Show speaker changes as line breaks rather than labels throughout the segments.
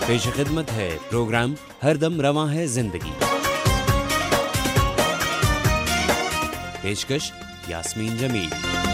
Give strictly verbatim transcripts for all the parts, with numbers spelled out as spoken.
پیش خدمت ہے پروگرام ہر دم رواں ہے زندگی. پیشکش یاسمین جمیل.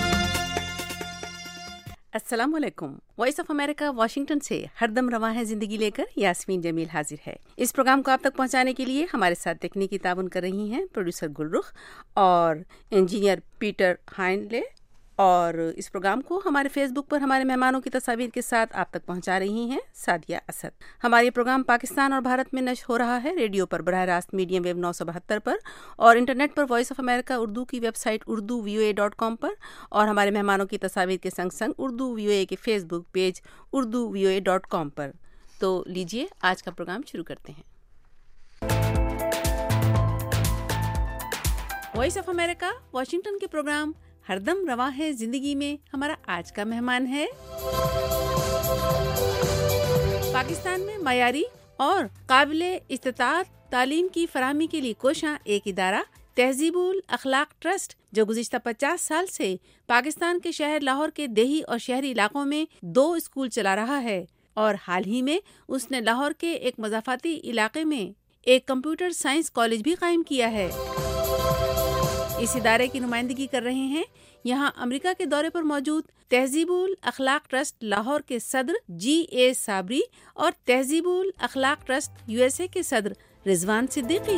السلام علیکم. وائس آف امریکہ واشنگٹن سے ہر دم رواں ہے زندگی لے کر یاسمین جمیل حاضر ہے. اس پروگرام کو آپ تک پہنچانے کے لیے ہمارے ساتھ تکنیکی تعاون کر رہی ہیں پروڈیوسر گلرخ اور انجینئر پیٹر ہائنلے، اور اس پروگرام کو ہمارے فیس بک پر ہمارے مہمانوں کی تصاویر کے ساتھ آپ تک پہنچا رہی ہیں سعدیہ اسد. ہمارا یہ پروگرام پاکستان اور بھارت میں نشر ہو رہا ہے ریڈیو پر براہ راست میڈیم ویو نو سو بہتر پر، اور انٹرنیٹ پر وائس آف امریکہ اردو کی website Urdu V O A dot com پر، اور ہمارے مہمانوں کی تصاویر کے سنگ سنگ اردو وی او اے کے Facebook page Urdu V O A dot com پر. تو لیجیے آج کا پروگرام شروع کرتے ہیں. وائس آف امریکہ واشنگٹن کے پروگرام ہر دم رواں ہے زندگی میں ہمارا آج کا مہمان ہے پاکستان میں معیاری اور قابل استطاعت تعلیم کی فراہمی کے لیے کوشاں ایک ادارہ تہذیب الاخلاق ٹرسٹ، جو گزشتہ پچاس سال سے پاکستان کے شہر لاہور کے دیہی اور شہری علاقوں میں دو اسکول چلا رہا ہے، اور حال ہی میں اس نے لاہور کے ایک مضافاتی علاقے میں ایک کمپیوٹر سائنس کالج بھی قائم کیا ہے. اس ادارے کی نمائندگی کر رہے ہیں یہاں امریکہ کے دورے پر موجود تہذیب الاخلاق ٹرسٹ لاہور کے صدر جی اے صابری اور Tahzeeb ul Akhlaq trust U S A کے صدر رضوان صدیقی.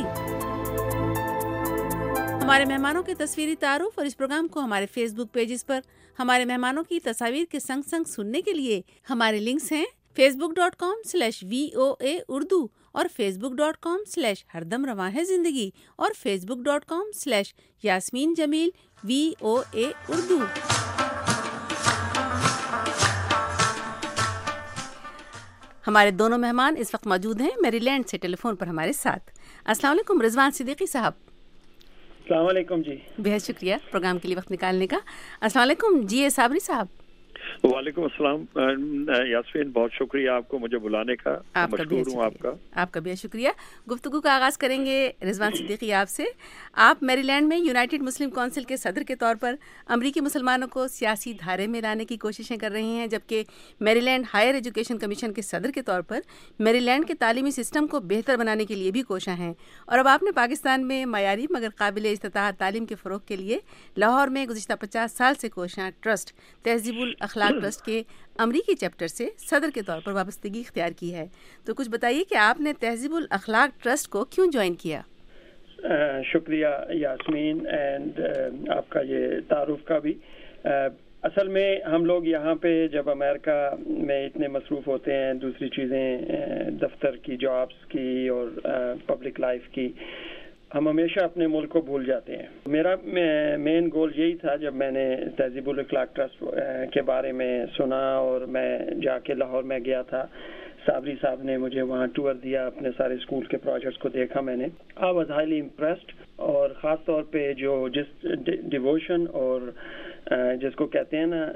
ہمارے مہمانوں کے تصویری تعارف اور اس پروگرام کو ہمارے فیس بک پیجز پر ہمارے مہمانوں کی تصاویر کے سنگ سنگ سننے کے لیے ہمارے لنکس ہیں Facebook dot com slash V O A Urdu اور Facebook dot com slash ہر دم رواں ہے زندگی اور Facebook dot com slash Yasmeen Jamil V O A Urdu. ہمارے دونوں مہمان اس وقت موجود ہیں میری لینڈ سے ٹیلی فون پر ہمارے ساتھ. السلام علیکم رضوان صدیقی صاحب.
السلام علیکم جی.
بہت شکریہ پروگرام کے لیے وقت نکالنے کا. السلام علیکم جی اے صابری صاحب.
وعلیکم السلام یاسمین، بہت شکریہ آپ کو مجھے بلانے کا. مشکور ہوں آپ کا.
آپ کا بھی شکریہ. گفتگو کا آغاز کریں گے رضوان صدیقی آپ سے. آپ میری لینڈ میں یونائٹڈ مسلم کونسل کے صدر کے طور پر امریکی مسلمانوں کو سیاسی دھارے میں لانے کی کوششیں کر رہے ہیں، جبکہ میری لینڈ ہائر ایجوکیشن کمیشن کے صدر کے طور پر میری لینڈ کے تعلیمی سسٹم کو بہتر بنانے کے لیے بھی کوشاں ہیں. اور اب آپ نے پاکستان میں معیاری مگر قابل استطاعت تعلیم کے فروغ کے لیے لاہور میں گزشتہ پچاس سال سے کوشاں ٹرسٹ تہذیب الاخلاق ٹرسٹ کے امریکی چیپٹر سے صدر کے طور پر وابستگی اختیار کی ہے. تو کچھ بتائیے کہ آپ نے تہذیب الاخلاق ٹرسٹ کو کیوں جوائن کیا؟
شکریہ یاسمین، اینڈ آپ کا یہ تعارف کا بھی. اصل میں ہم لوگ یہاں پہ جب امریکہ میں اتنے مصروف ہوتے ہیں دوسری چیزیں دفتر کی، جابس کی اور پبلک لائف کی، ہم ہمیشہ اپنے ملک کو بھول جاتے ہیں. میرا مین گول یہی تھا جب میں نے تہذیب الاخلاق ٹرسٹ کے بارے میں سنا اور میں جا کے لاہور میں گیا تھا. صابری صاحب نے مجھے وہاں ٹور دیا، اپنے سارے اسکول کے پروجیکٹس کو دیکھا میں نے. آئی واز ہائیلی امپریسڈ، اور خاص طور پہ جو جس ڈیووشن اور جس کو کہتے ہیں نا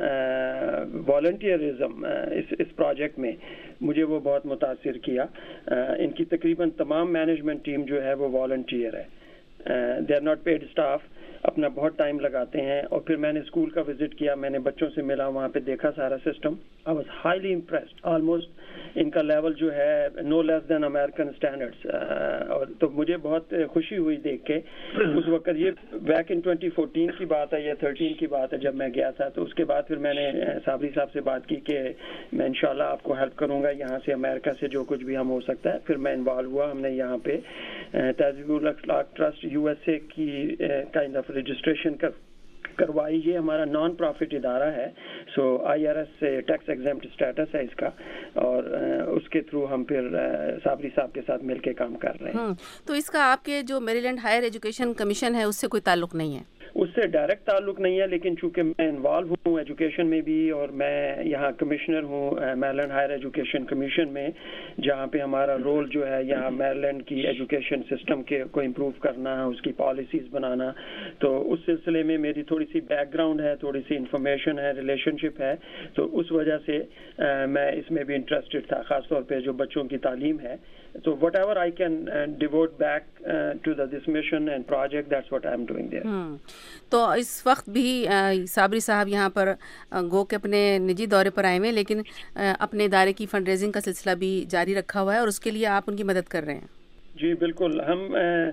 والنٹیئرزم اس اس پروجیکٹ میں مجھے وہ بہت متاثر کیا. ان کی تقریباً تمام مینجمنٹ ٹیم جو ہے وہ والنٹیئر ہے، they are not paid staff, اپنا بہت ٹائم لگاتے ہیں. اور پھر میں نے اسکول کا وزٹ کیا، میں نے بچوں سے ملا، وہاں پہ دیکھا سارا system. I was highly impressed. Almost ان کا لیول جو ہے نو لیس دین امریکن اسٹینڈرڈس. اور تو مجھے بہت خوشی ہوئی دیکھ کے. اس وقت یہ بیک ان ٹوینٹی فورٹین کی بات ہے یا تھرٹین کی بات ہے جب میں گیا تھا. تو اس کے بعد پھر میں نے صابری صاحب سے بات کی کہ میں انشاءاللہ آپ کو ہیلپ کروں گا یہاں سے، امریکہ سے جو کچھ بھی ہم ہو سکتا ہے. پھر میں انوالو ہوا. ہم نے یہاں پہ Tahzeeb ul Akhlaq trust U S A کی کائنڈ آف رجسٹریشن کر کروائی. یہ ہمارا نان پروفٹ ادارہ ہے، سو آئی آر ایس سے ٹیکس ایگزمپٹ اسٹیٹس ہے اس کا، اور اس کے تھرو ہم پھر صابری صاحب کے ساتھ مل کے کام کر رہے ہیں.
تو اس کا آپ کے جو میری لینڈ ہائر ایجوکیشن کمیشن ہے اس سے کوئی تعلق نہیں ہے؟
اس سے ڈائریکٹ تعلق نہیں ہے، لیکن چونکہ میں انوالو ہوں ایجوکیشن میں بھی، اور میں یہاں کمشنر ہوں میریلینڈ ہائر ایجوکیشن کمیشن میں، جہاں پہ ہمارا رول جو ہے یہاں میریلینڈ کی ایجوکیشن سسٹم کے کو امپروو کرنا، اس کی پالیسیز بنانا. تو اس سلسلے میں میری تھوڑی سی بیک گراؤنڈ ہے، تھوڑی سی انفارمیشن ہے، ریلیشن شپ ہے. تو اس وجہ سے میں اس میں بھی انٹرسٹڈ تھا، خاص طور پہ جو بچوں کی تعلیم ہے. تو whatever I can devote back to the this mission and project, that's what I am doing there.
تو اس وقت بھی صابری صاحب یہاں پر گو کے اپنے نجی دورے پر آئے ہوئے ہیں، لیکن اپنے ادارے کی فنڈ ریزنگ کا سلسلہ بھی جاری رکھا ہوا ہے اور اس کے لیے آپ ان کی مدد کر رہے ہیں۔
جی بالکل، ہم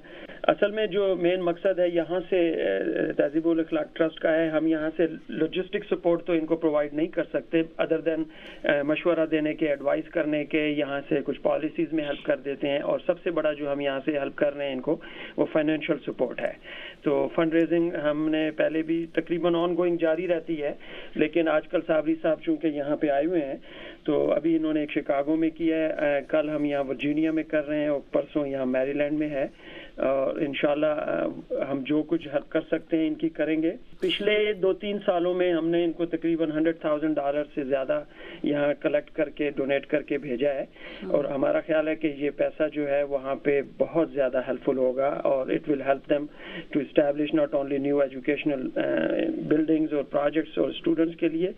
اصل میں جو مین مقصد ہے یہاں سے تہذیب الاخلاق ٹرسٹ کا ہے، ہم یہاں سے لاجسٹک سپورٹ تو ان کو پرووائڈ نہیں کر سکتے ادر دین مشورہ دینے کے، ایڈوائز کرنے کے، یہاں سے کچھ پالیسیز میں ہیلپ کر دیتے ہیں، اور سب سے بڑا جو ہم یہاں سے ہیلپ کر رہے ہیں ان کو وہ فائنینشیل سپورٹ ہے۔ تو فنڈ ریزنگ ہم نے پہلے بھی تقریباً آن گوئنگ جاری رہتی ہے، لیکن آج کل صابری صاحب چونکہ یہاں پہ آئے ہوئے ہیں تو ابھی انہوں نے ایک شکاگو میں کیا ہے، کل ہم یہاں ورجینیا میں کر رہے ہیں اور پرسوں یہاں میری لینڈ میں ہے، اور انشاءاللہ ہم جو کچھ ہیلپ کر سکتے ہیں ان کی کریں گے۔ پچھلے دو تین سالوں میں ہم نے ان کو تقریباً ہنڈریڈ تھاؤزینڈ ڈالر سے زیادہ یہاں کلیکٹ کر کے ڈونیٹ کر کے بھیجا ہے، اور ہمارا خیال ہے کہ یہ پیسہ جو ہے وہاں پہ بہت زیادہ ہیلپ فل ہوگا، اور it will help them to establish not only new educational buildings اور پروجیکٹس اور اسٹوڈنٹس کے لیے،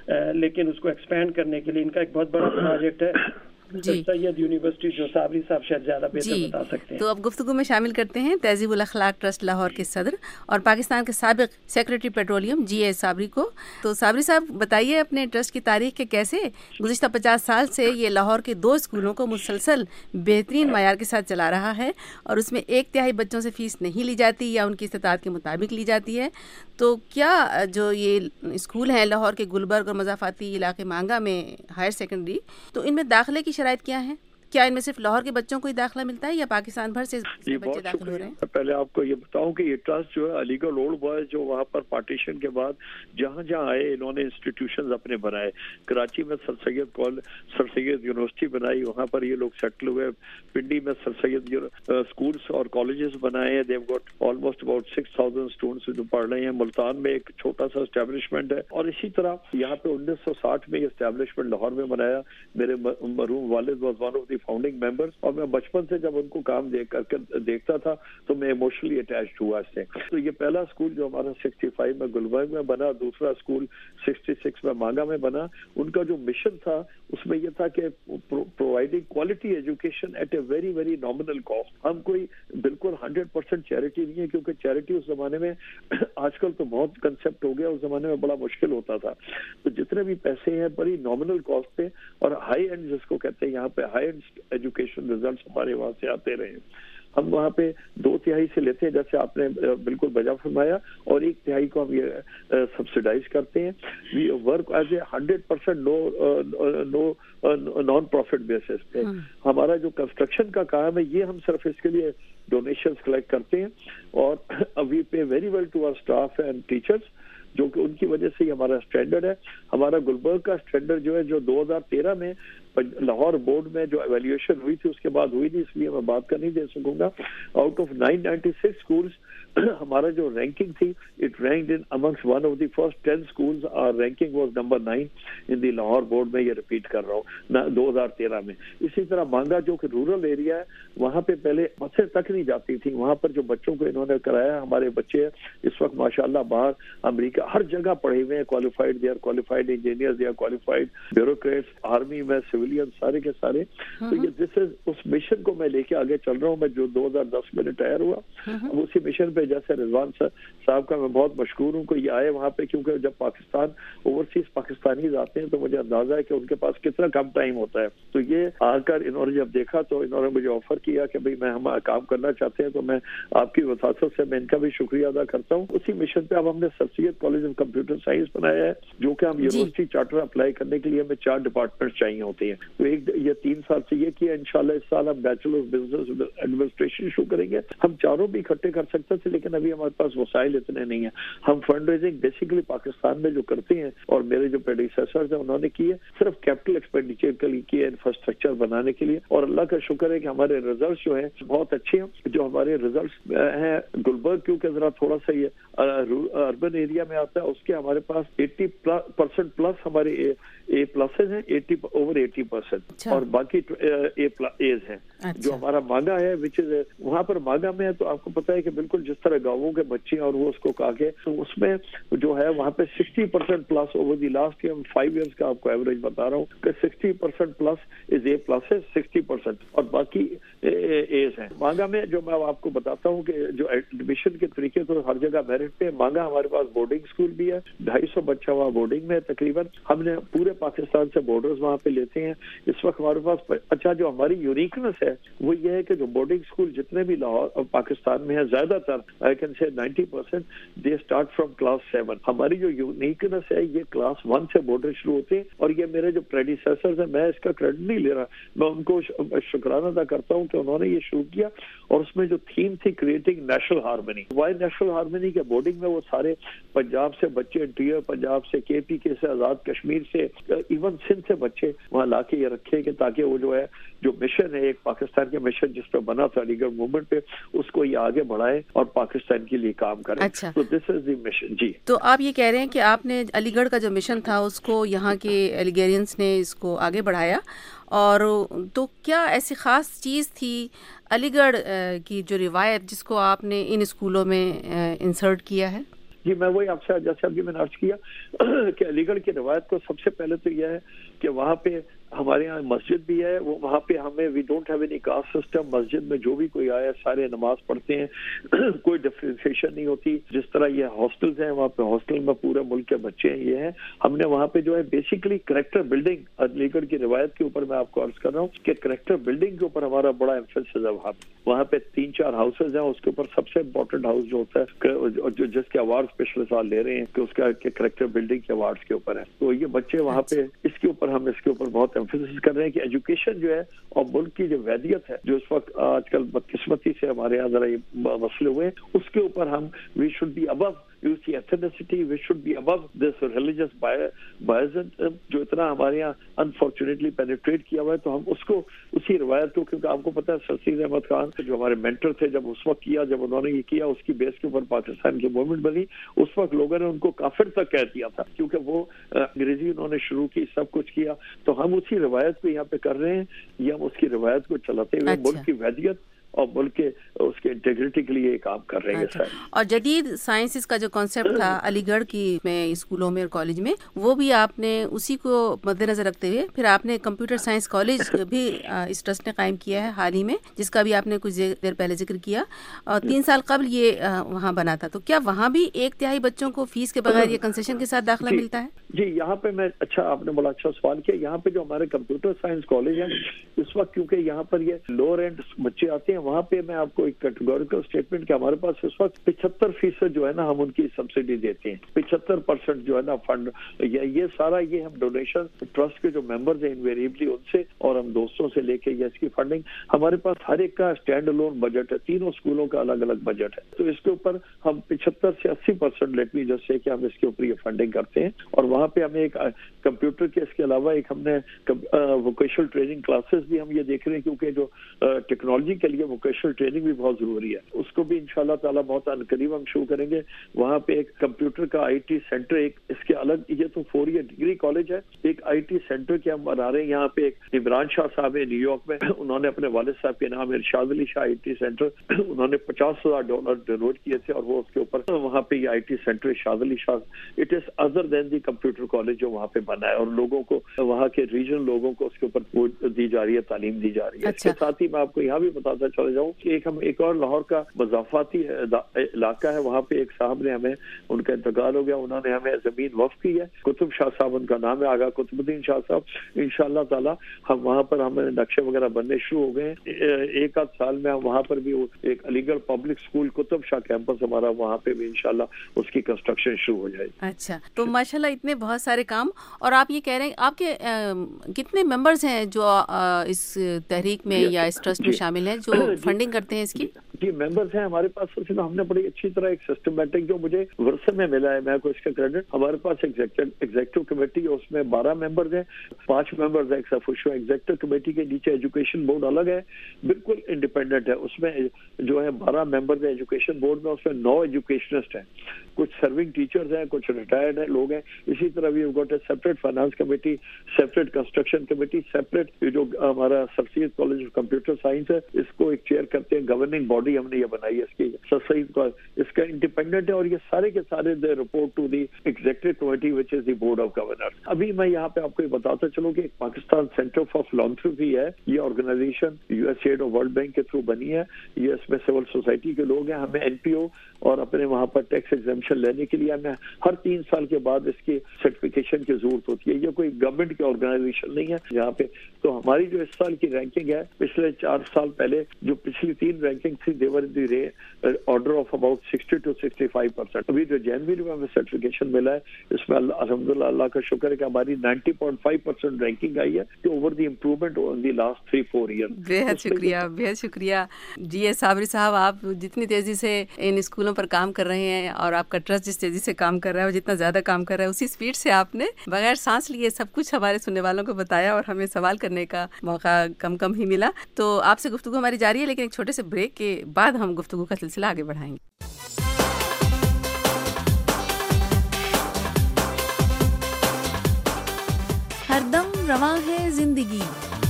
لیکن اس کو ایکسپینڈ کرنے کے لیے ان کا ایک بہت بڑا پروجیکٹ ہے
جی
سید یونیورسٹی، جو صابری صاحب شاید زیادہ بہتر
جی
بتا سکتے ہیں۔
تو اب گفتگو میں شامل کرتے ہیں تہذیب الاخلاق ٹرسٹ لاہور کے صدر اور پاکستان کے سابق secretary petroleum G A Sabri کو۔ تو صابری صاحب بتائیے اپنے ٹرسٹ کی تاریخ کے کیسے گزشتہ پچاس سال سے یہ لاہور کے دو اسکولوں کو مسلسل بہترین معیار کے ساتھ چلا رہا ہے، اور اس میں ایک تہائی بچوں سے فیس نہیں لی جاتی یا ان کی استطاعت کے مطابق لی جاتی ہے۔ تو کیا جو یہ اسکول ہیں لاہور کے گلبرگ اور مضافاتی علاقے مانگا میں ہائر سیکنڈری، تو ان میں داخلے کی شرائط کیا ہیں؟ کیا ان میں صرف لاہور کے بچوں کو ہی داخلہ ملتا ہے یا پاکستان بھر سے بچے داخل ہو رہے ہیں؟
پہلے آپ کو یہ بتاؤں کہ یہ ٹرسٹ جو ہے علی گڑھ اولڈ بوائز، جو وہاں پر پارٹیشن کے بعد جہاں جہاں آئے انہوں نے انسٹیٹیوشنز اپنے بنائے۔ کراچی میں سر سید کالج سر سید یونیورسٹی بنائی، وہاں پر یہ لوگ سیٹل ہوئے۔ پنڈی میں سر سید اسکولس اور کالجز بنائے ہیں، they got almost about six thousand students جو پڑھ رہے ہیں۔ ملتان میں ایک چھوٹا سا اسٹیبلشمنٹ ہے، اور اسی طرح یہاں پہ انیس سو ساٹھ میں یہ اسٹیبلشمنٹ لاہور میں بنایا۔ میرے مرحوم والد was one of the founding members, اور میں بچپن سے جب ان کو کام دیکھ کر کے دیکھتا تھا تو میں ایموشنلی اٹیچڈ ہوا اس سے۔ تو یہ پہلا اسکول جو ہمارا سکسٹی فائیو میں گلبرگ میں بنا، دوسرا اسکول سکسٹی سکس میں مانگا میں بنا۔ ان کا جو مشن تھا اس میں یہ تھا کہ providing quality education at a very very nominal cost. ہم کوئی بالکل ہنڈریڈ پرسینٹ چیریٹی نہیں ہے، کیونکہ چیریٹی اس زمانے میں آج کل تو بہت کنسپٹ ہو گیا، اس زمانے میں بڑا مشکل ہوتا تھا۔ تو جتنے بھی پیسے ہیں بڑی نامنل کاسٹ پہ، اور ہائی اینڈ جس کو کہتے ہیں یہاں پہ ہائی اینڈ ایجوکیشن رزلٹس ہمارے وہاں سے آتے رہے۔ ہم وہاں پہ دو تہائی سے لیتے ہیں جیسے آپ نے بالکل بجا فرمایا، اور ایک تہائی کو ہم یہ سبسیڈائز کرتے ہیں۔ We work as a hundred percent no no non profit basis پہ۔ ہمارا جو کنسٹرکشن کا کام ہے یہ ہم صرف اس کے لیے ڈونیشنز کلیکٹ کرتے ہیں، اور we pay very well to our staff and teachers, جو کہ ان کی وجہ سے ہی ہمارا اسٹینڈرڈ ہے۔ ہمارا گلبرگ کا اسٹینڈرڈ جو ہے جو دو ہزار تیرہ میں لاہور بورڈ میں جو ایویلیوشن ہوئی تھی اس کے بعد ہوئی نہیں، اس لیے میں بات کر نہیں دے سکوں گا۔ Out of nine ninety six schools ہمارا جو رینکنگ تھی it ranked in amongst one of the first ten schools, اور ranking was number nine in the Lahore board میں، یہ ریپیٹ کر رہا ہوں دو ہزار تیرہ میں۔ اسی طرح مانگا جو کہ رورل ایریا ہے، وہاں پہ پہلے بسیں تک نہیں جاتی تھی، وہاں پر جو بچوں کو انہوں نے کرایا، ہمارے بچے اس وقت ماشاءاللہ باہر امریکہ ہر جگہ پڑھے ہوئے ہیں، qualified, they are qualified engineer, they are qualified bureaucrats, army میں سویلین سارے کے سارے۔ تو یہ دس از اس مشن کو میں لے کے آگے چل رہا ہوں، میں جو دو ہزار دس میں ریٹائر ہوا، اب اسی مشن پہ جیسے رضوان صاحب کا میں بہت مشکور ہوں کہ یہ آئے وہاں پہ، کیونکہ جب پاکستان اوورسیز پاکستانیز آتے ہیں تو مجھے اندازہ ہے کہ ان کے پاس کتنا کم ٹائم ہوتا ہے۔ تو یہ آ کر انہوں نے جب دیکھا تو انہوں نے مجھے آفر کیا کہ بھئی میں ہم کام کرنا چاہتے ہیں، تو میں آپ کی وساطت سے میں ان کا بھی شکریہ ادا کرتا ہوں۔ اسی مشن پہ اب ہم نے sir Syed college of computer science بنایا ہے، جو کہ ہم یونیورسٹی چارٹر اپلائی کرنے کے لیے ہمیں چار ڈپارٹمنٹ چاہیے ہوتے ہیں۔ تو ایک یہ تین سال سے یہ کیا، انشاءاللہ اس سال ہم بیچلر آف بزنس ایڈمنسٹریشن شروع کریں گے۔ ہم چاروں بھی اکٹھے کر سکتے تھے لیکن ابھی ہمارے پاس وسائل اتنے نہیں ہیں۔ ہم فنڈ ریزنگ بیسیکلی پاکستان میں جو کرتے ہیں، اور میرے جو پریڈیسیسرز ہیں انہوں نے کی ہے، صرف کیپٹل ایکسپینڈیچر کے لیے کی ہے، انفراسٹرکچر بنانے کے لیے، اور اللہ کا شکر ہے کہ ہمارے ریزلٹس جو ہیں بہت اچھے ہیں۔ جو ہمارے ریزلٹس ہیں گلبرگ کیونکہ ذرا تھوڑا سا یہ اربن ایریا میں آتا ہے، اس کے ہمارے پاس ایٹی پرسینٹ پلس ہمارے اے پلسز ہیں، ایٹی اوور ایٹی परसेंट और बाकी ए एज हैं। जो हमारा मांगा है विच इज वहाँ पर मांगा में है तो आपको पता है कि बिल्कुल जिस तरह गाँवों के बच्चे और वो उसको कहा के तो उसमें जो है वहाँ पे sixty percent plus over the last year five years का आपको एवरेज बता रहा हूँ कि sixty percent plus is A plus है सिक्सटी परसेंट और बाकी एज है। मांगा में जो मैं आपको बताता हूँ कि जो एडमिशन के तरीके तो हर जगह मेरिट पे मांगा हमारे पास बोर्डिंग स्कूल भी है, ढाई सौ बच्चा वहाँ बोर्डिंग में तकरीबन हमने पूरे पाकिस्तान से बोर्डर्स वहाँ पे लेते हैं इस वक्त हमारे पास। अच्छा जो हमारी यूनिकनेस है वो ये है कि जो बोर्डिंग स्कूल जितने भी लाहौर और पाकिस्तान में है ज्यादातर I can say ninety percent they start from class seven. हमारी जो यूनिकनेस है ये क्लास वन से बोर्डर शुरू होते हैं और ये मेरे जो प्रेडिसेसर्स हैं मैं इसका क्रेडिट नहीं ले रहा, मैं उनको शुक्राना अदा करता हूँ कि उन्होंने ये शुरू किया और उसमें जो थीम थी creating national harmony. Why national harmony के बोर्डिंग में वो सारे पंजाब से बच्चे इंटीरियर पंजाब से के पी के से आजाद कश्मीर से इवन सिंध से बच्चे वहाँ ला के ये रखे कि ताकि वो जो है जो मिशन है एक पाकिस्तान के मिशन जिस पर बना था अलीगढ़ मूवमेंट पे उसको ये आगे बढ़ाए और पाकिस्तान के लिए काम करे। अच्छा। तो दिस इज द मिशन। जी
तो आप ये कह रहे हैं कि आपने अलीगढ़ का जो मिशन था उसको यहाँ के एलिगेरियंस ने इसको आगे बढ़ाया और तो क्या ऐसी खास चीज़ थी अलीगढ़ की जो रिवायत जिसको आपने इन स्कूलों में इंसर्ट किया है?
जी मैं वही आपसे जैसे अभी मैंने अर्ज किया कि अलीगढ़ की रिवायत को सबसे पहले तो यह है कि वहाँ पे हमारे यहाँ मस्जिद भी है, वो वहाँ पे हमें we don't have any caste system. मस्जिद में जो भी कोई आया सारे नमाज पढ़ते हैं कोई डिफरेंशिएशन नहीं होती। जिस तरह ये हॉस्टल्स हैं वहाँ पे हॉस्टल में पूरे मुल्क के बच्चे हैं ये हैं। हमने वहाँ पे जो है बेसिकली करेक्टर बिल्डिंग अलीगढ़ की रिवायत के ऊपर मैं आपको अर्ज कर रहा हूँ कि करेक्टर बिल्डिंग के ऊपर हमारा बड़ा एम्फेसिस है। वहाँ पे वहाँ पे तीन चार हाउसेज हैं, उसके ऊपर सबसे इम्पोर्टेंट हाउस जो होता है जो जिसके अवार्ड पिछले साल ले रहे हैं कि उसका करेक्टर बिल्डिंग के अवार्ड के ऊपर है। तो ये बच्चे वहाँ पे इसके ऊपर हम इसके ऊपर बहुत एम्फेसिस कर रहे हैं कि एजुकेशन जो है और मुल्क की जो वैदियत है जो इस वक्त आजकल बदकिस्मती से हमारे यहाँ जरा ये मसले हुए उसके ऊपर हम we should be above you see ethnicity, we should be above this religious bias जो इतना हमारे यहाँ अनफॉर्चुनेटली पेनिट्रेट किया हुआ है। तो हम उसको उसी रिवायत को क्योंकि आपको पता है सर सईद अहमद खान जो हमारे मेंटर थे जब उस वक्त किया जब उन्होंने ये किया उसकी बेस के ऊपर पाकिस्तान की मूवमेंट बनी उस वक्त लोगों ने उनको काफिर तक कह दिया था क्योंकि वो अंग्रेजी उन्होंने शुरू की सब कुछ किया। तो हम उसी रिवायत को यहाँ पे कर रहे हैं, ये हम उसकी रिवायत को चलाते हुए मुल्क की वैदियत और मुल्क के उसके इंटीग्रिटी के लिए काम कर रहे हैं। अच्छा।
और जदीद साइंसेस का जो कॉन्सेप्ट था अलीगढ़ की में स्कूलों में और कॉलेज में वो भी आपने उसी को मद्देनजर रखते हुए फिर आपने कंप्यूटर साइंस कॉलेज भी इस ट्रस्ट ने कायम किया है हाल ही में जिसका भी आपने कुछ देर पहले जिक्र किया और तीन साल कबल ये वहाँ बना था। तो क्या वहाँ भी एक तिहाई बच्चों को फीस के बगैर ये कंसेशन के साथ दाखिला मिलता है?
जी यहाँ पे मैं अच्छा आपने बड़ा अच्छा सवाल किया। यहाँ पे जो हमारे कंप्यूटर साइंस कॉलेज है इस वक्त क्योंकि यहाँ पर ये लोअर एंड बच्चे आते हैं वहाँ पे मैं आपको एक कैटेगोरिकल स्टेटमेंट कि हमारे पास इस वक्त पिछहत्तर फीसद जो है ना हम उनकी सब्सिडी देते हैं। पिछहत्तर परसेंट जो है ना फंड ये ये सारा ये हम डोनेशन ट्रस्ट के जो मेंबर्स हैं इनवेरिएबली उनसे और हम दोस्तों से लेके ये इसकी फंडिंग हमारे पास हर एक का स्टैंड अलोन बजट है, तीनों स्कूलों का अलग अलग बजट है। तो इसके ऊपर हम पिछहत्तर से अस्सी percent let me just say कि हम इसके ऊपर ये फंडिंग करते हैं और वहाँ पे हमें एक कंप्यूटर के इसके अलावा एक हमने वोकेशनल ट्रेनिंग क्लासेस भी हम ये देख रहे हैं क्योंकि जो टेक्नोलॉजी के लिए वोकेशनल ट्रेनिंग भी बहुत जरूरी है उसको भी इंशाल्लाह ताला बहुत अनकरीब हम शुरू करेंगे। वहाँ पे एक कंप्यूटर का आईटी सेंटर एक इसके अलग ये तो फोर ईयर डिग्री कॉलेज है एक आईटी सेंटर के हम बना रहे हैं। यहाँ पे एक इमरान शाह साहब है न्यूयॉर्क में उन्होंने अपने वालिद साहब के नाम इरशाद अली शाह आईटी सेंटर उन्होंने पचास हजार डॉलर डोनेट किए थे और वो उसके ऊपर वहाँ पे ये IT centre Irshad Ali Shah it is other than the computer college जो वहाँ पे बना है और लोगों को वहाँ के रीजनल लोगों को उसके ऊपर दी जा रही है तालीम दी जा रही है। इसके साथ ही मैं आपको यहाँ भी बताता चले जाऊँ कि एक हम एक और लाहौर का मज़ाफ़ाती इलाका है वहाँ पे एक साहब ने हमें उनका इंतकाल हो गया उन्होंने हमें जमीन वक्फ की है कुतुब शाह साहब उनका नाम है आगा कुतुबुद्दीन शाह साहब। इंशाअल्लाह ताला हम वहाँ पर हमें नक्शे वगैरह बनने शुरू हो गए एक आध साल में हम वहाँ पर भी एक Aligarh public school Qutub Shah campus हमारा वहाँ पे भी इंशाअल्लाह उसकी कंस्ट्रक्शन शुरू हो जाएगी।
अच्छा तो माशाल्लाह इतने बहुत सारे काम और आप ये कह रहे हैं आपके आ, कितने मेंबर्स हैं जो आ, इस तहरीक में या इस ट्रस्ट में शामिल हैं जो फंडिंग करते हैं इसकी?
जी मेंबर्स हैं हमारे पास तो हमने बड़ी अच्छी तरह एक सिस्टमैटिक जो मुझे वर्षे में मिला है मैं को इसका क्रेडिट हमारे पास एग्जीक्यूटिव कमेटी है उसमें बारह मेंबर्स हैं पांच मेंबर्स हैं एग्जीक्यूटिव कमेटी के नीचे एजुकेशन बोर्ड अलग है बिल्कुल इंडिपेंडेंट है उसमें जो है बारह मेंबर्स है एजुकेशन बोर्ड में उसमें नौ एजुकेशनिस्ट हैं कुछ सर्विंग टीचर्स हैं, कुछ रिटायर्ड हैं लोग हैं. इसी तरह we have got a separate finance committee, separate construction committee, separate जो हमारा sir Syed college of computer science है इसको एक चेयर करते हैं. गवर्निंग बॉडी हमने ये बनाई है इसकी, सर सैयद इसका इंडिपेंडेंट है और ये सारे के सारे they report to the executive committee which is the board of governors. अभी मैं यहाँ पे आपको ये बताता चलूं कि पाकिस्तान सेंटर फॉर फिलैंथ्रोपी है, ये ऑर्गेनाइजेशन यूएसएड और वर्ल्ड बैंक के थ्रू बनी है. यूएस में सिविल सोसाइटी के लोग हैं. हमें एनपीओ और अपने वहाँ पर टैक्स एग्जेम्पशन लेने के लिए हमें हर तीन साल के बाद इसकी सर्टिफिकेशन की जरूरत होती है. ये कोई गवर्नमेंट की ऑर्गेनाइजेशन नहीं है यहाँ पे. तो हमारी जो इस साल की रैंकिंग है, पिछले चार साल पहले जो पिछली तीन रैंकिंग थी they were in the order of about sixty to sixty five percent. अभी जो जनवरी में हमें सर्टिफिकेशन मिला है इसमें अल्हम्दुलिल्लाह अल्लाह का शुक्र है कि हमारी ninety point five percent ranking आई है कि over the improvement in the last three four year.
बेहद शुक्रिया, बेहद शुक्रिया जी एस साबरी साहब. आप जितनी तेजी से इन स्कूलों पर काम कर रहे हैं और आपका ट्रस्ट जिस तेजी से काम कर रहा है और जितना ज्यादा काम कर रहा है उसी स्पीड से आपने बगैर सांस लिए सब कुछ हमारे सुनने वालों को बताया और हमें सवाल करने का मौका कम कम ही मिला. तो आपसे गुफ्तगू हमारी जारी है, लेकिन एक छोटे से ब्रेक के बाद हम गुफ्तगू का सिलसिला आगे बढ़ाएंगे. हरदम रवां है जिंदगी.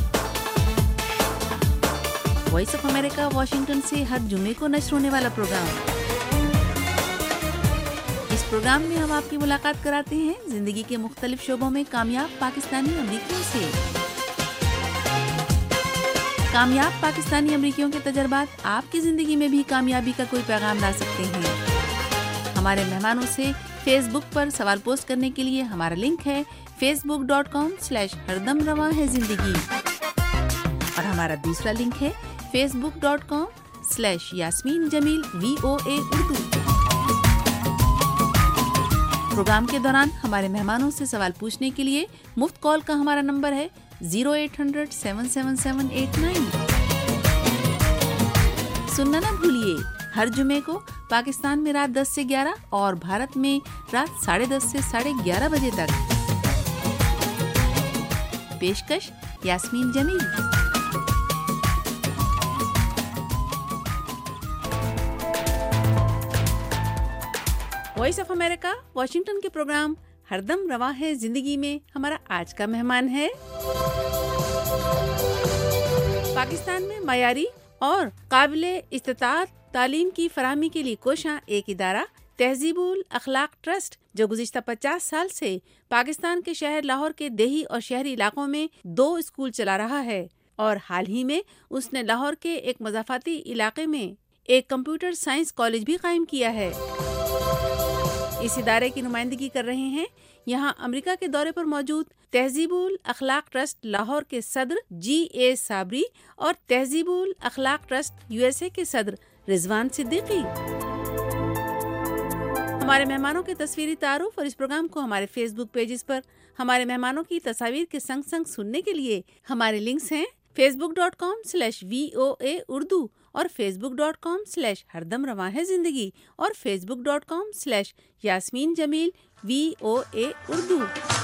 वॉइस ऑफ अमेरिका वाशिंगटन से हर जुमे को नश्र होने वाला प्रोग्राम. इस प्रोग्राम में हम आपकी मुलाकात कराते हैं जिंदगी के मुख्तलिफ शोबों में कामयाब पाकिस्तानी अमरीकियों से. कामयाब पाकिस्तानी अमरीकियों के तजर्बात आपकी जिंदगी में भी कामयाबी का कोई पैगाम ला सकते हैं. हमारे मेहमानों से फेसबुक पर सवाल पोस्ट करने के लिए हमारा लिंक है फेसबुक डॉट कॉम स्लैश हरदम रवां है जिंदगी और हमारा दूसरा लिंक है Facebook dot com slash Yasmeen Jamil V O A Urdu. Programme के दौरान हमारे मेहमानों से सवाल पूछने के लिए मुफ्त कॉल का हमारा नंबर है zero eight hundred seven seven seven eight nine. सुनना ना भूलिए हर जुमे को पाकिस्तान में रात दस से ग्यारह और भारत में रात साढ़े दस से साढ़े ग्यारह बजे तक. पेशकश Yasmeen Jamil. Voice of America Washington के प्रोग्राम हरदम रवां है जिंदगी में हमारा आज का मेहमान है पाकिस्तान में मयारी और काबिले इस्तेताअत तालीम की फराहमी के लिए कोशां एक इदारा तहजीबुल अखलाक ट्रस्ट, जो गुज़िश्ता पचास साल से पाकिस्तान के शहर लाहौर के देही और शहरी इलाकों में दो स्कूल चला रहा है और हाल ही में उसने लाहौर के एक मज़ाफ़ाती इलाके में एक कंप्यूटर साइंस कॉलेज भी कायम किया है. इस इदारे की नुमाइंदगी कर रहे हैं यहाँ अमेरिका के दौरे पर मौजूद तहजीबुल अखलाक ट्रस्ट लाहौर के सदर जी ए साबरी और तहजीबुल अखलाक ट्रस्ट यूएसए के सदर रिजवान सिद्दीकी. हमारे मेहमानों के तस्वीरी तारुफ और इस प्रोग्राम को हमारे फेसबुक पेजेस पर हमारे मेहमानों की तस्वीर के संग संग सुनने के लिए हमारे लिंक्स हैं Facebook dot com slash V O A Urdu और फेसबुक डॉट कॉम स्लैश हरदम रवां है जिंदगी और Facebook dot com slash Yasmeen Jamil V O A Urdu.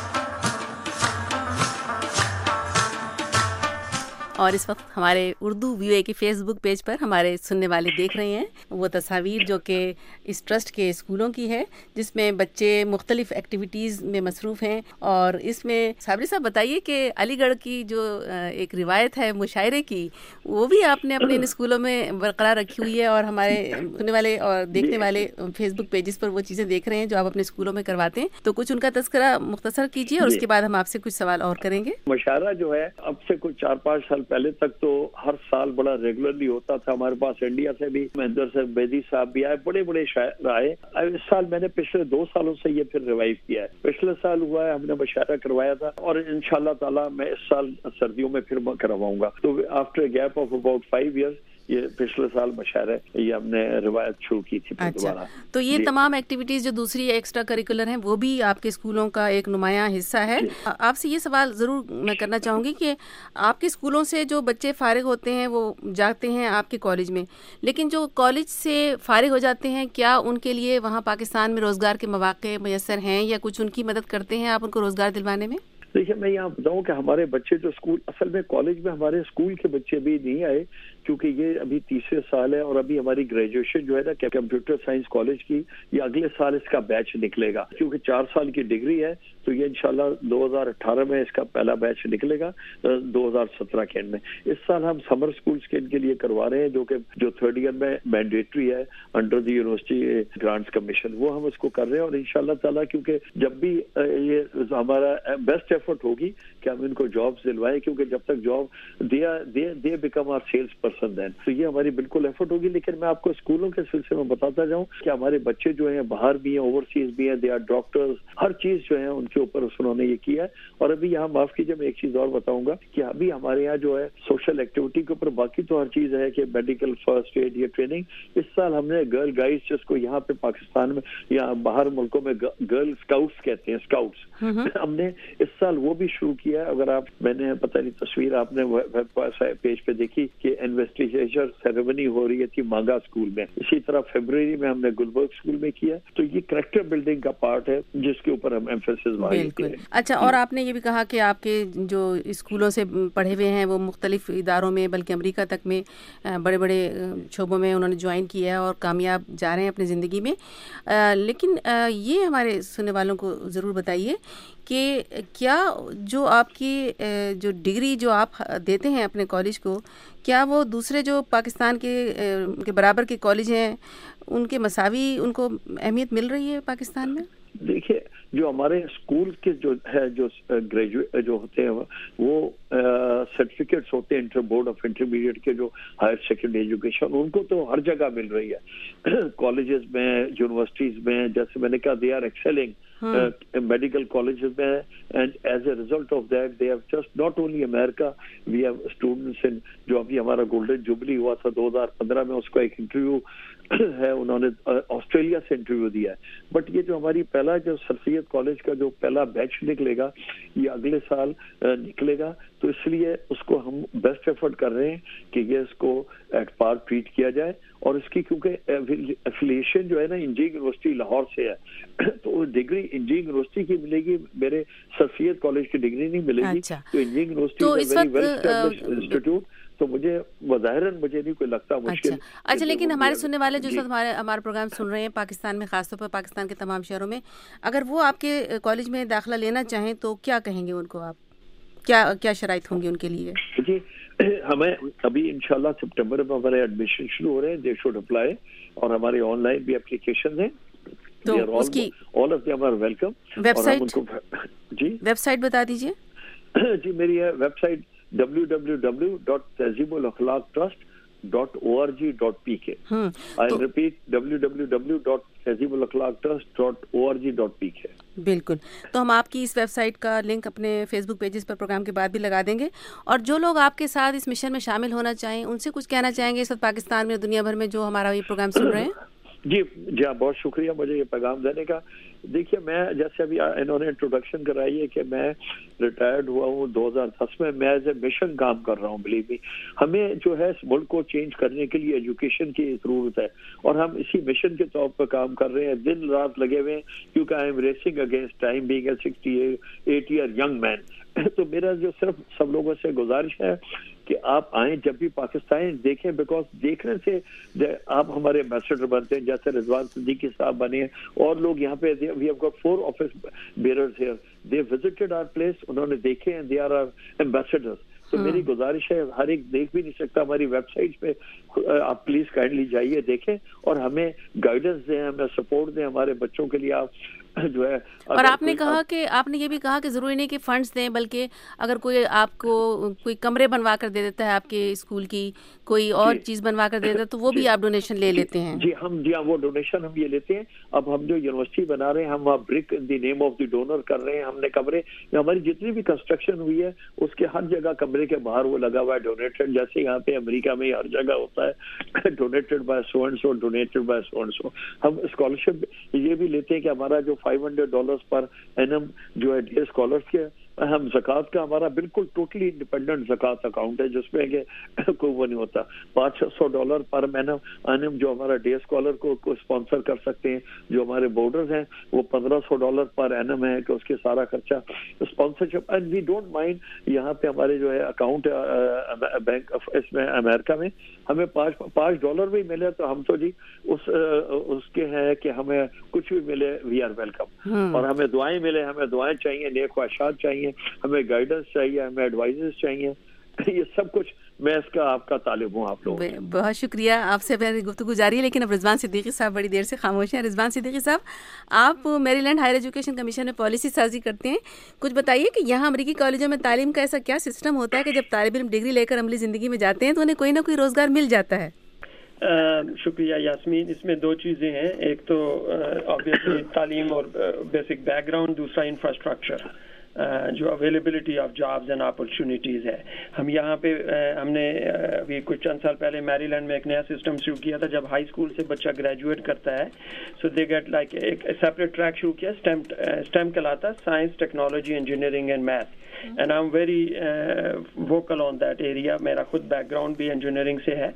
और इस वक्त हमारे उर्दू वीओए के फेसबुक पेज पर हमारे सुनने वाले देख रहे हैं वो तस्वीर जो कि इस ट्रस्ट के स्कूलों की है, जिसमें बच्चे मुख्तलिफ एक्टिविटीज़ में मसरूफ़ हैं. और इसमें साबरी साहब बताइए कि अलीगढ़ की जो एक रिवायत है मुशायरे की, वो भी आपने अपने इन स्कूलों में बरकरार रखी हुई है और हमारे सुनने वाले और देखने वाले फेसबुक पेजेस पर वो चीज़ें देख रहे हैं जो आप अपने स्कूलों में करवाते हैं. तो कुछ उनका तस्करा मुख्तसर कीजिए और उसके बाद हम आपसे कुछ सवाल और करेंगे.
मुशायरा जो है अब से कुछ चार पाँच साल पहले तक तो हर साल बड़ा रेगुलरली होता था. हमारे पास इंडिया से भी महेंद्र साहब बेदी साहब भी आए, बड़े बड़े शायर आए. इस साल मैंने पिछले दो सालों से ये फिर रिवाइव किया है. पिछले साल हुआ है हमने मुशायरा करवाया था और इंशाल्लाह ताला मैं इस साल सर्दियों में फिर करवाऊंगा. तो after gap of about five years ये पिछले साल मुशायरा ये हमने रिवायत शुरू की थी.
अच्छा, तो ये तमाम एक्टिविटीज जो दूसरी एक्स्ट्रा करिकुलर हैं वो भी आपके स्कूलों का एक नुमाया हिस्सा है. आपसे ये सवाल जरूर मैं करना चाहूँगी कि आपके स्कूलों से जो बच्चे फारिग होते हैं वो जाते हैं आपके कॉलेज में, लेकिन जो कॉलेज से फारिग हो जाते हैं क्या उनके लिए वहाँ पाकिस्तान में रोज़गार के मौके मैसर हैं या कुछ उनकी मदद करते हैं आप उनको रोज़गार दिलवाने में?
देखिए मैं यहाँ बताऊँ कि हमारे बच्चे जो स्कूल असल में कॉलेज में हमारे स्कूल के बच्चे भी नहीं आए, کیونکہ یہ ابھی تیسرے سال ہے اور ابھی ہماری گریجویشن جو ہے نا کمپیوٹر سائنس کالج کی یہ اگلے سال اس کا بیچ نکلے گا. کیونکہ چار سال کی ڈگری ہے تو یہ انشاءاللہ دو ہزار اٹھارہ میں اس کا پہلا بیچ نکلے گا, دو ہزار سترہ کے اینڈ میں. اس سال ہم سمر اسکولس کے ان کے لیے کروا رہے ہیں جو کہ جو تھرڈ ایئر میں مینڈیٹری ہے under the university grants commission, وہ ہم اس کو کر رہے ہیں. اور انشاءاللہ تعالیٰ کیونکہ جب بھی یہ ہمارا بیسٹ ایفرٹ ہوگی کہ ہم ان کو جابس دلوائیں, کیونکہ جب تک job they they become are sales person then, تو یہ ہماری بالکل ایفرٹ ہوگی. لیکن میں آپ کو اسکولوں کے سلسلے میں بتاتا جاؤں کہ ہمارے بچے جو ہیں باہر بھی ہیں, اوورسیز بھی ہیں, دے آر ڈاکٹرز, ہر چیز جو ہے ان کے اوپر انہوں نے یہ کیا ہے. اور ابھی یہاں معاف کیجیے میں ایک چیز اور بتاؤں گا کہ ابھی ہمارے یہاں جو ہے سوشل ایکٹیویٹی کے اوپر, باقی تو ہر چیز ہے کہ میڈیکل فرسٹ ایڈ یہ ٹریننگ, اس سال ہم نے گرل گائیڈس جس کو یہاں پہ پاکستان میں یا باہر ملکوں میں گرل اسکاؤٹس کہتے ہیں, اسکاؤٹس, ہم نے اس سال وہ بھی شروع کیا ہے. اگر آپ, میں نے پتہ نہیں تصویر آپ نے پیج پہ دیکھی کہ انویسٹیگیشن سیریمنی ہو رہی تھی مانگا اسکول میں, اسی طرح فیبروری میں ہم نے گلبرگ اسکول میں کیا. تو یہ کریکٹر بلڈنگ کا پارٹ ہے جس کے اوپر ہم ایمفیسس مارتے ہیں.
اچھا, اور آپ نے یہ بھی کہا کہ آپ کے جو اسکولوں سے پڑھے ہوئے ہیں وہ مختلف اداروں میں بلکہ امریکہ تک میں بڑے بڑے شعبوں میں انہوں نے جوائن کیا ہے اور کامیاب جا رہے ہیں اپنی زندگی میں. لیکن یہ ہمارے سننے والوں کو ضرور بتائیے کہ کیا جو آپ کی جو ڈگری جو آپ دیتے ہیں اپنے کالج کو, کیا وہ دوسرے جو پاکستان کے برابر کے کالج ہیں ان کے مساوی ان کو اہمیت مل رہی ہے پاکستان میں؟
دیکھیے, جو ہمارے اسکول کے جو ہے جو گریجویٹ جو ہوتے ہیں وہ سرٹیفکیٹس ہوتے ہیں انٹر بورڈ آف انٹرمیڈیٹ کے جو ہائر سیکنڈری ایجوکیشن, ان کو تو ہر جگہ مل رہی ہے, کالجز میں, یونیورسٹیز میں. جیسے میں نے کہا they are excelling medical colleges میں, and as a result of that they have just not only America, we have students in, جو ابھی ہمارا گولڈن جوبلی ہوا تھا دو ہزار پندرہ میں, اس کا ایک انٹرویو ہے انہوں نے آسٹریلیا سے انٹرویو دیا ہے. بٹ یہ جو ہماری پہلا جو سر سید کالج کا جو پہلا بیچ نکلے گا یہ اگلے سال نکلے گا, تو اس لیے اس کو ہم بیسٹ ایفرٹ کر رہے ہیں کہ یہ اس کو ایٹ پار ٹریٹ کیا جائے. اور اس کی کیونکہ ایفیلیشن جو ہے نا انجینئرنگ یونیورسٹی لاہور سے ہے, تو ڈگری انجینئرنگ یونیورسٹی کی ملے گی, میرے سر سید کالج کی ڈگری نہیں ملے گی. تو engineering university is a very well established institute, تو مجھے بظاہراً مجھے نہیں کوئی لگتا مشکل.
اچھا, لیکن ہمارے سننے والے جو ہمارے ہمارا پروگرام سن رہے ہیں پاکستان میں, خاص طور پر پاکستان کے تمام شہروں میں, اگر وہ آپ کے کالج میں داخلہ لینا چاہیں تو کیا کہیں گے ان کو آپ, کیا کیا شرائط ہوں گی ان کے لیے؟
جی, ہمیں ابھی انشاءاللہ سپٹمبر میں ہمارے ایڈمیشن شروع ہو رہے ہیں, دے شوڈ اپلائی, اور ہمارے آن لائن بھی اپلیکیشن ہیں,
تو اس کی
all of them are welcome.
Website,
جی
ویب سائٹ بتا دیجیے.
جی, میری ہے website W W W dot Tahzeeb ul Akhlaq trust dot O R G dot P K. I repeat W W W dot Tahzeeb ul Akhlaq trust dot O R G dot P K.
بالکل, تو ہم آپ کی اس ویب سائٹ کا لنک اپنے Facebook pages پر programme کے بعد بھی لگا دیں گے. اور جو لوگ آپ کے ساتھ اس مشن میں شامل ہونا چاہیں ان سے کچھ کہنا چاہیں گے اس وقت پاکستان میں, دنیا بھر میں جو ہمارا یہ پروگرام سن رہے ہیں؟
جی جی ہاں, بہت شکریہ مجھے یہ پیغام دینے کا. دیکھیے, میں جیسے ابھی انہوں نے انٹروڈکشن کرائی ہے کہ میں ریٹائرڈ ہوا ہوں دو ہزار دس میں, میں ایز اے مشن کام کر رہا ہوں. بلیو می, ہمیں جو ہے اس ملک کو چینج کرنے کے لیے ایجوکیشن کی ضرورت ہے, اور ہم اسی مشن کے طور پر کام کر رہے ہیں, دن رات لگے ہوئے ہیں, کیونکہ I am racing against time being a sixty eight year young man. تو میرا جو صرف سب لوگوں سے گزارش ہے کہ آپ آئیں جب بھی پاکستان دیکھیں, بیکاز دیکھنے سے آپ ہمارے ایمبیسڈر بنتے ہیں, جیسے رضوان صدیقی صاحب بنے ہیں, اور لوگ یہاں پہ we have got four office bearers here, they visited our place, انہوں نے دیکھے ہیں, دے آر آور ایمبیسڈرز. تو میری گزارش ہے, ہر ایک دیکھ بھی نہیں سکتا, ہماری ویب سائٹ پہ آپ پلیز کائنڈلی جائیے, دیکھیں, اور ہمیں گائیڈنس دیں, ہمیں سپورٹ دیں, ہمارے بچوں کے لیے آپ جو ہے.
اور آپ نے کہا کہ آپ نے یہ بھی کہا کہ ضروری نہیں کہ فنڈز دیں, بلکہ اگر کوئی آپ کو کوئی کمرے بنوا کر دے دیتا ہے آپ کے اسکول کی, کوئی اور چیز بنوا کر دے دیتا ہے, تو وہ بھی آپ ڈونیشن لے لیتے ہیں؟
جی ہم جی ہاں وہ ڈونیشن ہم یہ لیتے ہیں. اب ہم جو یونیورسٹی بنا رہے ہیں, ہم وہاں برک ان دی نیم آف دی ڈونر کر رہے ہیں. ہم نے کمرے, ہماری جتنی بھی کنسٹرکشن ہوئی ہے اس کے ہر جگہ کمرے کے باہر وہ لگا ہوا ہے ڈونیٹڈ, جیسے یہاں پہ امریکہ میں ہر جگہ ہوتا ہے donated by so and so, donated by so and so. ہم اسکالرشپ یہ بھی لیتے ہیں کہ ہمارا جو five hundred dollars per annum جو ہے ڈے اسکالرس کے ہم زکوٰۃ کا ہمارا بالکل ٹوٹلی انڈیپینڈنٹ زکوٰۃ اکاؤنٹ ہے جس میں کہ کوئی وہ نہیں ہوتا. پانچ سو ڈالر پر اینم جو ہمارا ڈے اسکالر کو اسپانسر کر سکتے ہیں, جو ہمارے بورڈرز ہیں وہ پندرہ سو ڈالر پر اینم ہے کہ اس کے سارا خرچہ sponsorship. And we don't mind یہاں پہ ہمارے جو ہے اکاؤنٹ بینک اس میں امریکہ میں ہمیں پانچ پانچ ڈالر بھی ملے تو ہم تو جی اس اس کے ہیں کہ ہمیں کچھ بھی ملے وی آر ویلکم. اور ہمیں دعائیں ملے, ہمیں دعائیں چاہیے, نیک خواہشات چاہیے, ہمیں گائیڈنس چاہیے, ہمیں ایڈوائزز چاہیے. یہ سب کچھ میں اس کا آپ کا طالب ہوں. آپ لوگ
بہت شکریہ. آپ سے میری گفتگو جاری ہے لیکن اب رضوان صدیقی صاحب بڑی دیر سے خاموش ہیں. رضوان صدیقی صاحب, آپ Maryland higher education commission میں پالیسی سازی کرتے ہیں. کچھ بتائیے کہ یہاں امریکی کالجوں میں تعلیم کا ایسا کیا سسٹم ہوتا ہے کہ جب طالب علم ڈگری لے کر عملی زندگی میں جاتے ہیں تو انہیں کوئی نہ کوئی روزگار مل جاتا ہے؟
شکریہ یاسمین. اس میں دو چیزیں ہیں, ایک تو آبویسلی تعلیم اور بیسک بیک گراؤنڈ, دوسرا انفراسٹرکچر جو availability of jobs and opportunities ہے. ہم یہاں پہ ہم نے ابھی کچھ چند سال پہلے میری لینڈ میں ایک نیا سسٹم شروع کیا تھا. جب ہائی اسکول سے بچہ گریجویٹ کرتا ہے سو دے گیٹ لائک ایک سیپریٹ ٹریک شروع کیا, اسٹیم اسٹیم کہلاتا ہے, science, technology, engineering and math. And I am very vocal on that area. میرا خود بیک گراؤنڈ بھی انجینئرنگ سے ہے.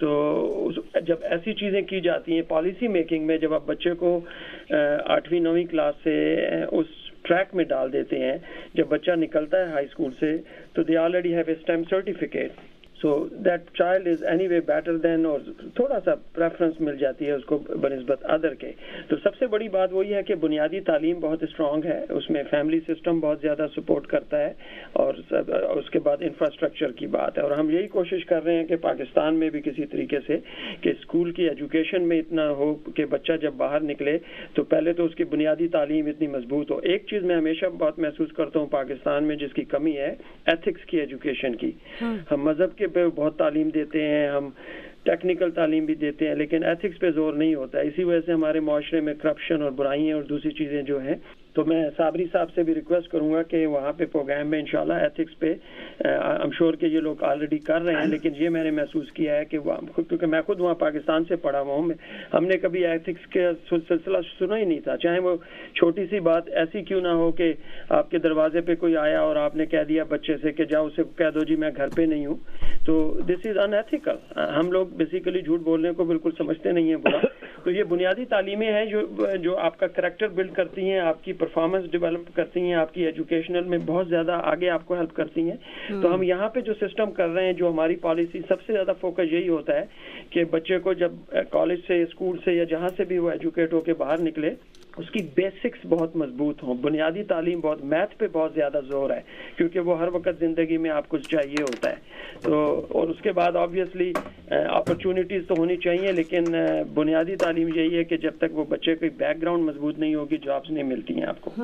تو جب ایسی چیزیں کی جاتی ہیں پالیسی میکنگ میں, جب آپ بچے کو آٹھویں نویں کلاس سے اس ٹریک میں ڈال دیتے ہیں, جب بچہ نکلتا ہے ہائی اسکول سے تو they already have a STEM certificate. So that child is anyway better than, اور تھوڑا سا پریفرنس مل جاتی ہے اس کو بنسبت ادر کے. تو سب سے بڑی بات وہی ہے کہ بنیادی تعلیم بہت اسٹرانگ ہے, اس میں فیملی سسٹم بہت زیادہ سپورٹ کرتا ہے, اور اس کے بعد انفراسٹرکچر کی بات ہے. اور ہم یہی کوشش کر رہے ہیں کہ پاکستان میں بھی کسی طریقے سے کہ اسکول کی ایجوکیشن میں اتنا ہو کہ بچہ جب باہر نکلے تو پہلے تو اس کی بنیادی تعلیم اتنی مضبوط ہو. ایک چیز میں ہمیشہ بہت محسوس کرتا ہوں پاکستان میں جس کی کمی ہے, ایتھکس کی ایجوکیشن کی. ہم مذہب کے پہ بہت تعلیم دیتے ہیں, ہم ٹیکنیکل تعلیم بھی دیتے ہیں, لیکن ایتھکس پہ زور نہیں ہوتا ہے. اسی وجہ سے ہمارے معاشرے میں کرپشن اور برائیاں اور دوسری چیزیں جو ہیں. تو میں صابری صاحب سے بھی ریکویسٹ کروں گا کہ وہاں پہ پروگرام میں انشاءاللہ ایتھکس پہ ایم شور کہ یہ لوگ آلریڈی کر رہے ہیں, لیکن یہ میں نے محسوس کیا ہے کہ کیونکہ میں خود وہاں پاکستان سے پڑھا ہوا ہوں, ہم نے کبھی ایتھکس کے سلسلہ سنا ہی نہیں تھا. چاہے وہ چھوٹی سی بات ایسی کیوں نہ ہو کہ آپ کے دروازے پہ کوئی آیا اور آپ نے کہہ دیا بچے سے کہ جاؤ اسے کہہ دو جی میں گھر پہ نہیں ہوں, تو دس از ان ایتھیکل. ہم لوگ بیسیکلی جھوٹ بولنے کو بالکل سمجھتے نہیں ہیں برا. تو یہ بنیادی تعلیمیں ہیں جو جو آپ کا کریکٹر بلڈ کرتی ہیں, آپ کی پرفارمنس ڈیولپ کرتی ہیں, آپ کی ایجوکیشنل میں بہت زیادہ آگے آپ کو ہیلپ کرتی ہیں. تو ہم یہاں پہ جو سسٹم کر رہے ہیں, جو ہماری پالیسی سب سے زیادہ فوکس یہی ہوتا ہے کہ بچے کو جب کالج سے, اسکول سے یا جہاں سے بھی وہ ایجوکیٹ ہو کے باہر نکلے اس کی بیسکس بہت مضبوط ہوں, بنیادی تعلیم بہت, میتھ پہ بہت زیادہ زور ہے کیونکہ وہ ہر وقت زندگی میں آپ کو چاہیے ہوتا ہے. تو اور اس کے بعد آبویسلی اپرچونیٹیز تو ہونی چاہیے, لیکن بنیادی تعلیم یہی ہے کہ جب تک وہ بچے کی بیک گراؤنڈ مضبوط نہیں ہوگی جابس نہیں ملتی ہیں آپ کو.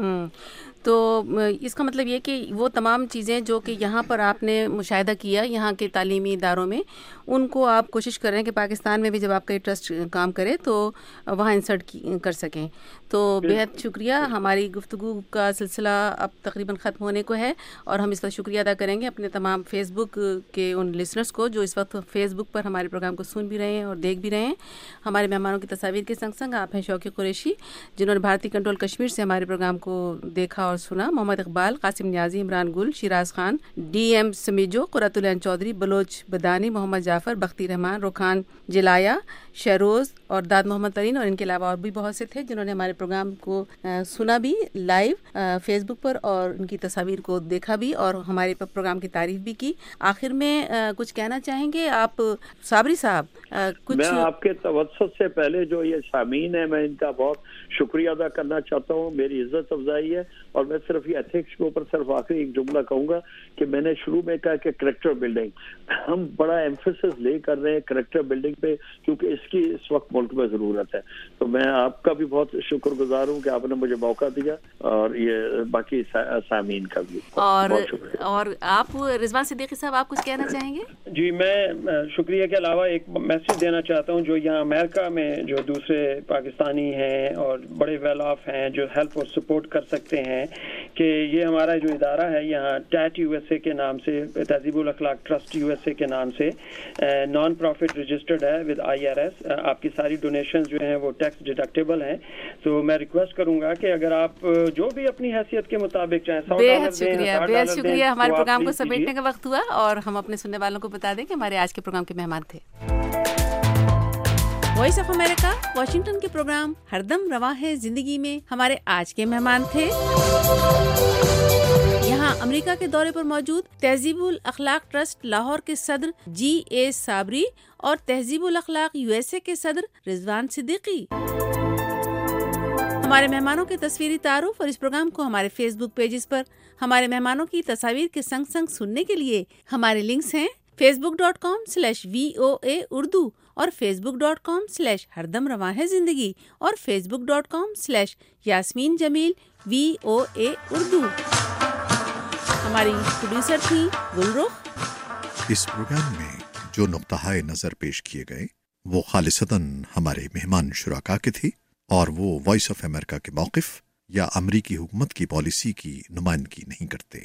تو اس کا مطلب یہ کہ وہ تمام چیزیں جو کہ یہاں پر آپ نے مشاہدہ کیا یہاں کے تعلیمی اداروں میں, ان کو آپ کوشش کر رہے ہیں کہ پاکستان میں بھی جب آپ کا یہ ٹرسٹ کام کرے تو وہاں انسرٹ کر سکیں. تو بہت شکریہ. ہماری گفتگو کا سلسلہ اب تقریباً ختم ہونے کو ہے, اور ہم اس وقت شکریہ ادا کریں گے اپنے تمام فیس بک کے ان لسنرز کو جو اس وقت فیس بک پر ہمارے پروگرام کو سن بھی رہے ہیں اور دیکھ بھی رہے ہیں. ہمارے مہمانوں کی تصاویر کے سنگ سنگ آپ ہیں شوقی قریشی جنہوں نے بھارتی کنٹرول کشمیر سے ہمارے پروگرام کو دیکھا اور سنا, محمد اقبال, قاسم نیازی, عمران گل, شیراز خان, ڈی ایم سمیجو, قرۃ العین چودھری, بلوچ بدانی, محمد جعفر, بختی رحمان, رخان جلایا, شہروز اور داد محمد ترین, اور ان کے علاوہ اور بھی بہت سے تھے جنہوں نے ہمارے پروگرام کو سنا بھی لائیو فیس بک پر اور ان کی تصاویر کو دیکھا بھی اور ہمارے پروگرام کی تعریف بھی کی. آخر میں کچھ کہنا چاہیں گے آپ صابری صاحب؟ کچھ
میں آپ کے توسط سے پہلے جو یہ سامعین ہیں میں ان کا بہت شکریہ ادا کرنا چاہتا ہوں. میری عزت افزائی ہے, اور میں صرف یہ ایتھکس کے اوپر صرف آخری ایک جملہ کہوں گا کہ میں نے شروع میں کہا کہ کریکٹر بلڈنگ, ہم بڑا ایمفیسس لے کر رہے ہیں کریکٹر بلڈنگ پہ کیونکہ اس کی اس وقت ملک میں ضرورت ہے. تو میں آپ کا بھی بہت شکر گزار ہوں کہ آپ نے مجھے موقع دیا, اور یہ باقی سامعین کا بھی
اور اور آپ رضوان صدیقی صاحب آپ کچھ کہنا چاہیں گے؟
جی میں شکریہ کے علاوہ ایک میسج دینا چاہتا ہوں جو یہاں امریکہ میں جو دوسرے پاکستانی ہیں اور بڑے ویل آف ہیں جو ہیلپ اور سپورٹ کر سکتے ہیں کہ یہ ہمارا جو ادارہ ہے یہاں ٹیٹ یو ایس اے کے نام سے، Tahzeeb ul Akhlaq trust U S A کے نام سے نان پروفٹ رجسٹرڈ ہے ود آئی آر ایس. آپ کی ساری ڈونیشن جو ہیں وہ ٹیکس ڈیڈکٹیبل ہیں. تو میں ریکویسٹ کروں گا کہ اگر آپ جو بھی اپنی حیثیت کے مطابق چاہیں سو
بے
ڈالر
حد
دیں،
شکریہ،
ہزار
بے حد
ڈالر
شکریہ.
دیں،
ہمارے
تو آپ
پروگرام کو
پلیز
سمیٹنے
کیجیے.
کا وقت ہوا اور ہم اپنے سننے والوں کو بتا دیں کہ ہمارے آج کے پروگرام کے مہمان تھے وائس آف امریکہ واشنگٹن کے پروگرام ہر دم رواں ہے زندگی میں. ہمارے آج کے مہمان تھے یہاں امریکہ کے دورے پر موجود تہذیب الاخلاق ٹرسٹ لاہور کے صدر جی اے صابری اور تہذیب الاخلاق یو ایس اے کے صدر رضوان صدیقی. ہمارے مہمانوں کے تصویری تعارف اور اس پروگرام کو ہمارے فیس بک پیجز پر ہمارے مہمانوں کی تصاویر کے سنگ سنگ سننے کے لیے ہمارے لنکس ہیں Facebook dot com slash V O A Urdu اور Facebook dot com slash ہر دم رواں ہے زندگی اور Facebook dot com slash Yasmeen Jamil V O A Urdu. ہماری پروڈیوسر تھی گلرخ.
اس پروگرام میں جو نقطہ نظر پیش کیے گئے وہ خالصتاً ہمارے مہمان شرکا کے تھی اور وہ وائس آف امریکہ کے موقف یا امریکی حکومت کی پالیسی کی نمائندگی نہیں کرتے.